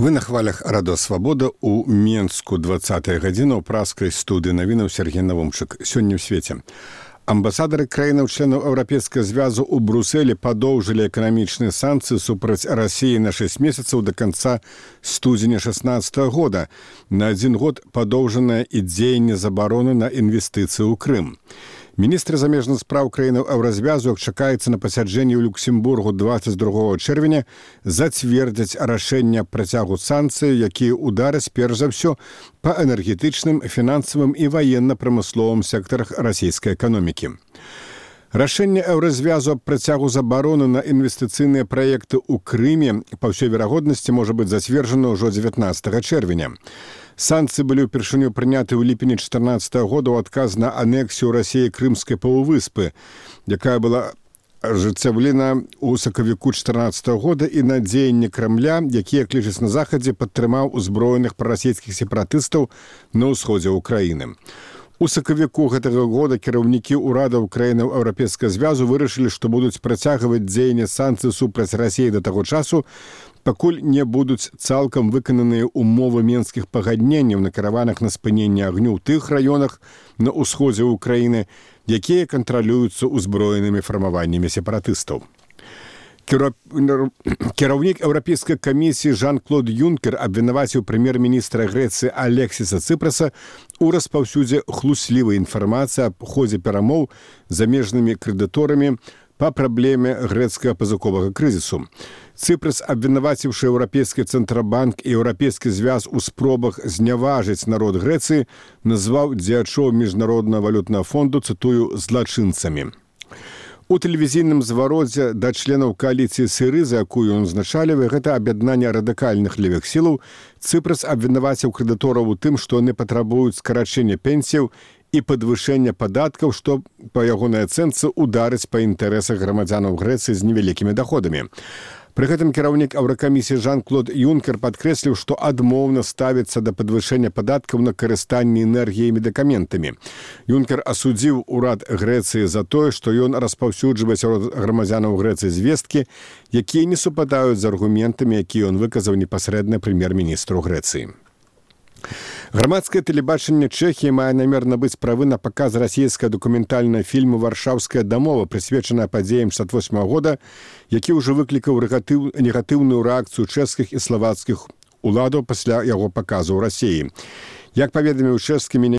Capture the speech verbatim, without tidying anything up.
Вы на хвалях Радо Свабода у Менску двадцатая гадзіна ў праскай студыі навінаў Сергей Навумчык. Сёння ў свеце. Амбасадары краінаў-членаў Еўрапейскага звязу ў Брусэлі падоўжылі эканамічныя санкцыі супраць Расіі на шэсць месяцаў да канца студзеня шаснаццатага года. На адзін год падоўжанае і дзеянне забароны на інвестыцыі ў Крым. Міністры замежных спраў краінаў Еўразвязу, як чакаецца на пасяджэнні ў Люксембургу дваццаць другога чэрвеня, зацвердзяць рашэнне працягу санкцый, якія удараць перш за ўсё па энергетычным, фінансавым і ваенна-прамысловым сектарах расійскай эканомікі. Рашэнне Еўразвязу аб працягу забароны на інвестыцыйныя праекты ў Крыме па ўсёй верагоднасці можа быць зацверджана ўжо дзевятнаццатага чэрвеня. Санкцыі былі ўпершыню прыняты ў ліпені чатырнаццатага года ў адказ на анексію Расіі крымскай паўвыспы, якая была ажыццяўлена ў сакавіку чатырнаццатага года, і на дзеянні Крамля, якія клічаць на захадзе, падтрымаў узброеных прарасійскіх сепаратыстаў на ўсходзе ўкраіны. У сакавіку гэтага года кіраўнікі ўрадаў краінаў Еўрапейскага звязу вырашылі, што будуць працягваць дзеянне санкцый супраць Расіі да таго часу, пакуль не будуць цалкам выкананыя ўмовы менскіх пагадненняў, накіраваных на спыненне агню ў тых раёнах на ўсходзе ўкраіны, якія кантралююцца ўзброенымі фармаваннямі сепаратыстаў. Кіраўнік Еўрапейскай камісіі Жан-Клод Юнкер абвінаваціў прэм'ер-міністра Грэцыі Алексіса Цыпраса ў распаўсюдзе хлуслівай інфармацыі аб ходзе перамоў з замежнымі крэдыторамі па праблеме грэцкага пазыковага крызісу. Цыпрас, абвінаваціўшы Еўрапейскі цэнтрабанк і Еўрапейскі звяз у спробах зняважыць народ Грэцыі, назваў дзеячоў міжнароднага валютнага фонду, цытую, злачынцамі. У тэлевізійным звароце да членаў кааліцыі Сірыза, якую ён узначалівае, гэта аб'яднанне радыкальных левых сілаў, Цыпрас абвінаваціў крэдытораў у тым, што яны патрабуюць скарачэння пенсіяў і падвышэння падаткаў, што, па ягонай ацэнцы, ударыць па інтарэсах грамадзянаў Грэцыі з невялікімі даходамі. Пры гэтым кіраўнік Еўракамісіі Жан-Клод Юнкер падкрэсліў, што адмоўна ставіцца да падвышэння падаткаў на карыстанне энергіяй і медыкаментамі. Юнкер асудзіў урад Грэцыі за тое, што ён распаўсюджвае сярод грамадзянаў Грэцыі звесткі, якія не супадаюць з аргументамі, якія ён выказаў непасрэдна прэм'ер-міністру Грэцыі. Грамадскае тэлебачанне Чэхіі мае намер набыць правы на паказ расійскага дакументальнага фільму «Варшаўская дамова», прысвечаная падзеям шэсцьдзесят восьмага года, які ўжо выклікаў негатыўную рэакцыю чэшскіх і славацкіх уладаў пасля яго паказу ў Расіі. Як паведаміў чэшскі